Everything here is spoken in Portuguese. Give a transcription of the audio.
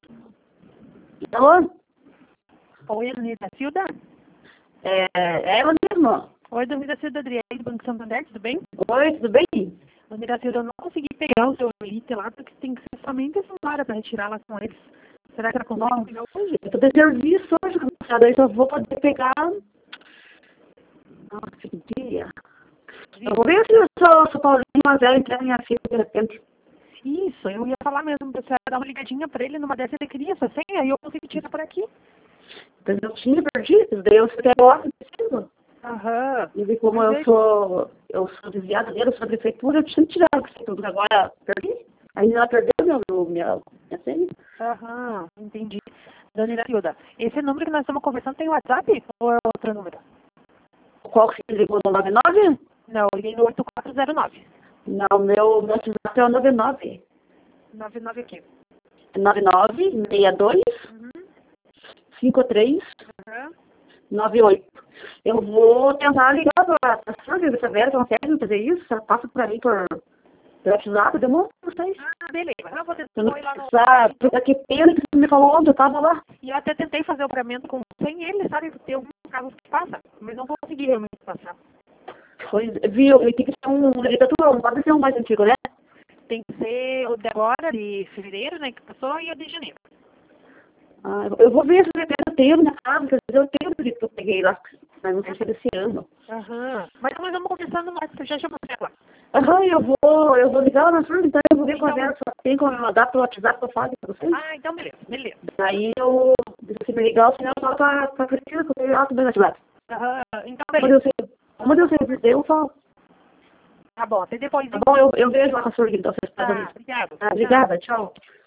Alô? Oi, Dona Iracilda? É ela mesmo? Oi, Dona Iracilda, Adriane, do Banco Santander, tudo bem? Oi, tudo bem? Dona Iracilda, eu não consegui pegar o seu elite lá, porque tem que ser somente essa hora para retirar lá com eles. Será que ela consegue pegar hoje? Eu tô de serviço hoje, cansada, aí só vou poder pegar... Nossa, que dia. Eu vou ver se o seu Paulinho Mazel entrega minha filha de repente. Isso, eu ia falar mesmo, pra você dar uma ligadinha pra ele, numa dessa ele queria essa senha, e eu consegui tirar por aqui. Mas eu tinha perdido, daí eu fiquei agora, preciso. Aham. E como eu sou desviada dele, eu sou da prefeitura, eu tinha tirado a prefeitura, agora perdi. Aí ela perdeu minha senha. Aham, entendi. Dona Iracilda, esse número que nós estamos conversando tem WhatsApp ou é outro número? Qual que você ligou no 99? Não, eu liguei no 8409. Não, meu WhatsApp é o 99. 99 aqui. 9962 Uhum. 53 Aham. 98. Eu vou tentar ligar para a Sandra, ver se a Vera consegue fazer isso. Ela passa para mim por WhatsApp, demora para vocês. Ah, beleza. Eu vou Eu não tentar ir lá no... precisar, porque que pena que você me falou ontem, eu estava lá. E eu até tentei fazer o pagamento sem ele, sabe? Ter algum caso que passa, mas não consegui realmente passar. Pois, viu, ele tem que ser um atual, não pode ser um mais antigo, né? Tem que ser o de agora, de fevereiro, né, que passou, e o de janeiro. Ah, eu vou ver se de repente eu tenho na casa, quer dizer, eu tenho o que eu peguei lá, mas não sei se é desse ano. Aham. Mas nós vamos conversando mais, que eu já chamo você lá. Aham, eu vou ligar lá na Sandra, então eu vou ver com a Vera se ela tem como mandar pelo WhatsApp que eu falo para vocês. Ah, então beleza, beleza. Daí eu, se me ligar, o sinal fala pra Cristina, que eu tenho alto bem no WhatsApp. Aham. Então Como beleza. eu sei, eu falo. Tá bom, até depois. Tá bom, eu vejo lá com a sua então, vocês Tá, fazem isso. obrigado. Tá, obrigada, tchau.